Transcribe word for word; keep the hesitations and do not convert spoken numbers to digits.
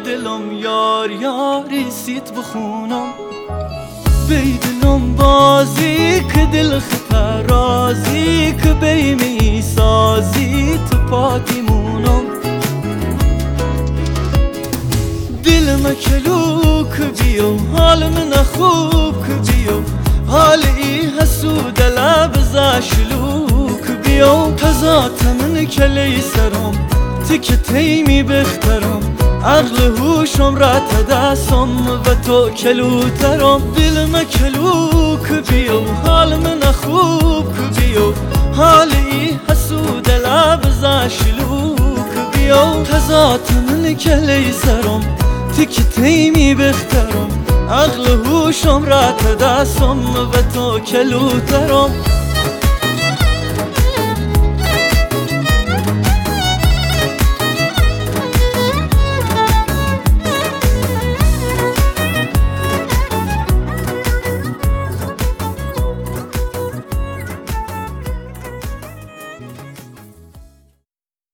دلم یار یاری سیت بخونم بیدنم بازی که دل خطا رازی که بیمی سازی تو پاکی مونم دل مکلو که بیو حال من خوب که بیو حال ای حسود لب زاشلو که بیو تزات من کلی سرم تک تیمی بخترم عقل هوشم را تداسم و تو کلوترم دل مکلو که بیو حال من خوب که بیو حال ای حسود لب زاشلو که بیو تزات من کلی سرم تک تیمی بخترم عقل هوشم را تداسم و تو کلوترم